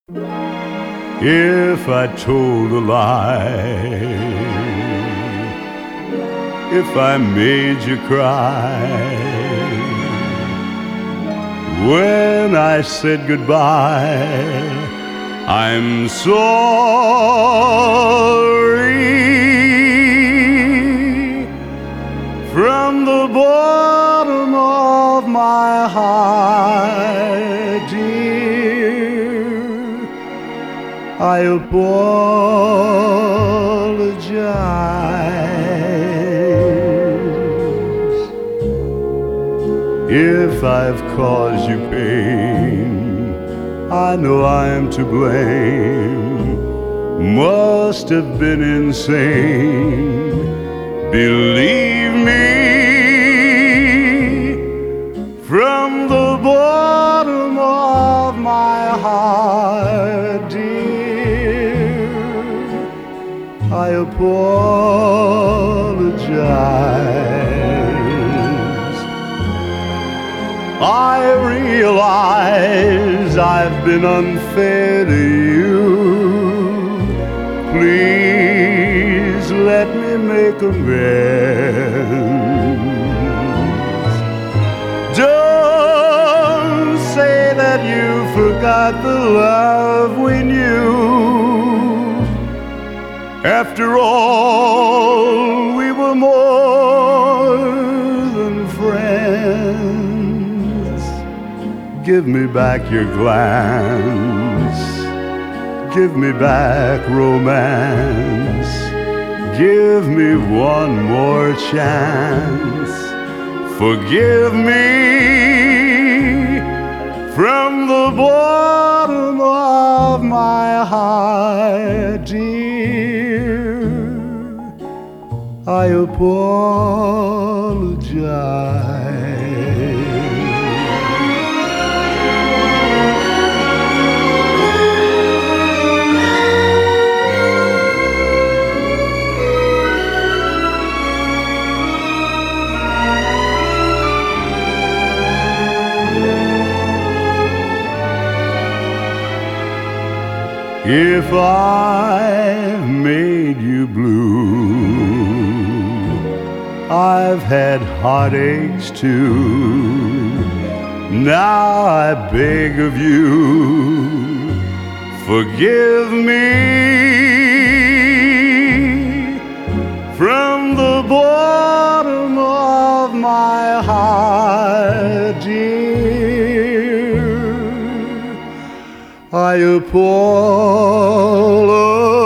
If I told a lie, if I made you cry when I said goodbye, I'm sorry. From the bottom of my heart, dear, I apologize if I've caused you pain. I know I'm to blame, must have been insane. Believe me, from the bottom of my heart, dear, I apologize. I realize I've been unfair to you. Please let me make amends. Don't say that you forgot the love we knew. After all, we were more than friends. Give me back your glance, give me back romance, give me one more chance. Forgive me from the bottom of my heart, dear, I apologize. If I've made you blue, I've had heartaches too. Now I beg of you, forgive me. From the bottom of my heart, dear, I apologize.